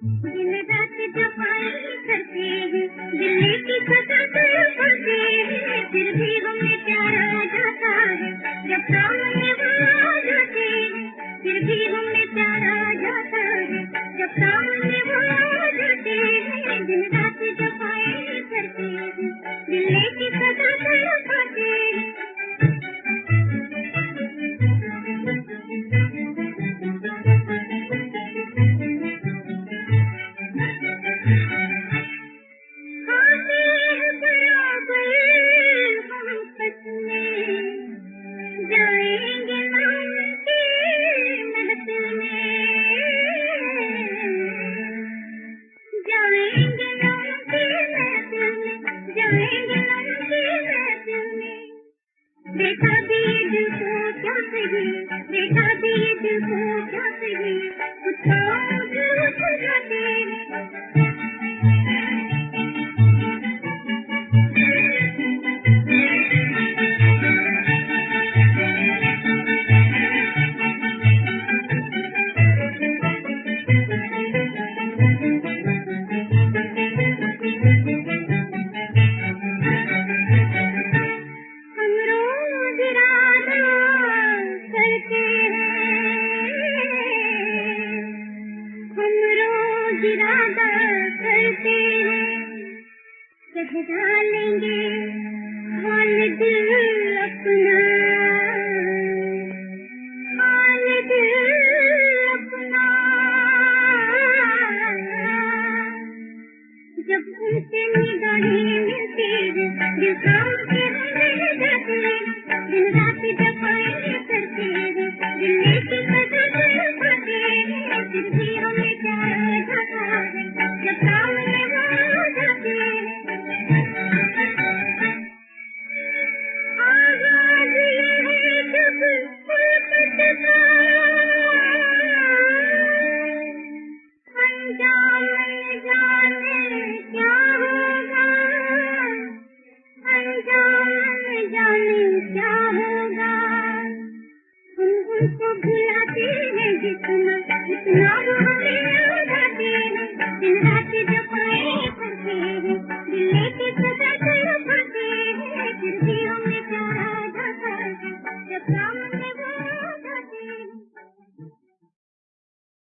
दिन रात जफाएं करते हैं, दिल्ली की सजा तड़पाते हैं, फिर भी हमें प्यारा जाता है, जब सामने वो आ जाते हैं, फिर भी हमें प्यारा जाता है, जब सामने वो आ जाते हैं, दिन रात जफाएं करते हैं, दिल्ली की सजा तड़पाते हैं। जाएंगे नाम की महफिल में, जाएंगे नाम की महफिल में, जाएंगे नाम की महफिल में। देखा दिए दिल को क्या सही, देखा दिए दिल को क्या सही, कुछ उठ जाते हैं। हम रोज इरादा करते हैं, हम रोज इरादा करते हैं, कह डालेंगे